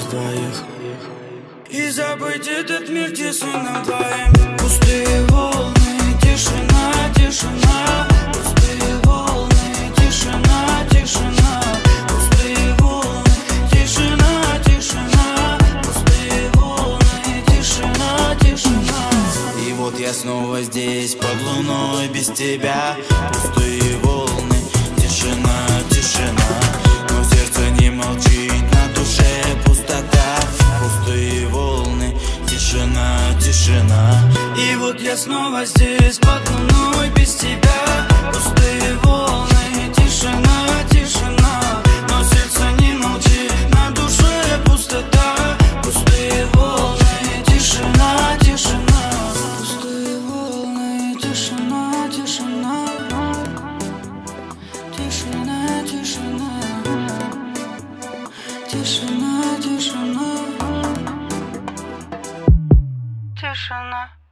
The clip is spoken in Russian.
двоих и забыть этот мир, тесный нам двоим. Пустые волны, тишина, тишина. Пустые волны, тишина, тишина. Пустые волны, тишина, тишина. Пустые волны, тишина, тишина. И вот я снова здесь, под луной, без тебя. Пустые волны, тишина, тишина. Но сердце не молчит, на душе пустота. Пустые волны, тишина, тишина. И вот я снова здесь, под луной, без тебя. Пустые волны, тишина, тишина. Но сердце не молчит, на душе пустота. Пустые волны, тишина, тишина. Пустые волны, тишина, тишина. Тишина, тишина. Тишина, тишина. Тишина.